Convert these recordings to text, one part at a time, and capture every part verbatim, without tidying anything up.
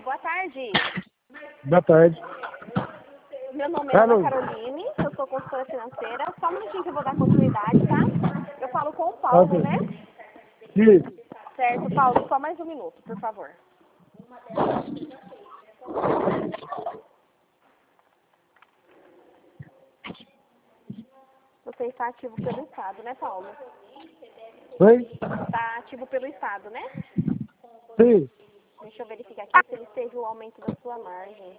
boa tarde. Boa tarde. Meu nome é Ana Caroline, eu sou consultora financeira. Só um minutinho que eu vou dar continuidade, tá? Eu falo com o Paulo, Ok. né? Isso. Certo, Paulo, só mais um minuto, por favor. Você está ativo pelo Estado, né, Paulo? Oi? Está ativo pelo Estado, né? Sim. Deixa eu verificar aqui se ele teve o aumento da sua margem.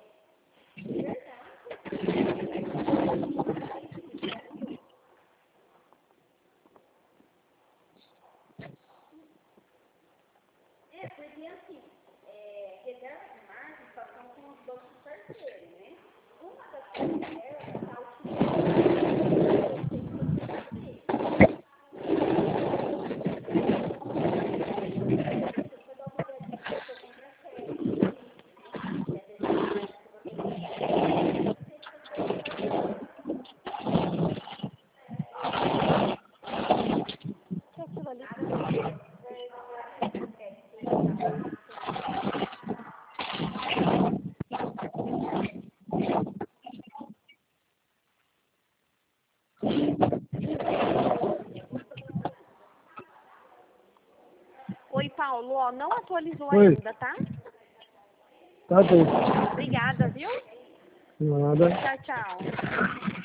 É, porque assim, é, reserva de margem só são com os bancos parceiros, né? Uma das reservas está aquilo ali. Oi, Paulo, ó, não atualizou Oi. ainda, tá? Tá bem. Obrigada, viu? Nada. Tchau, tchau.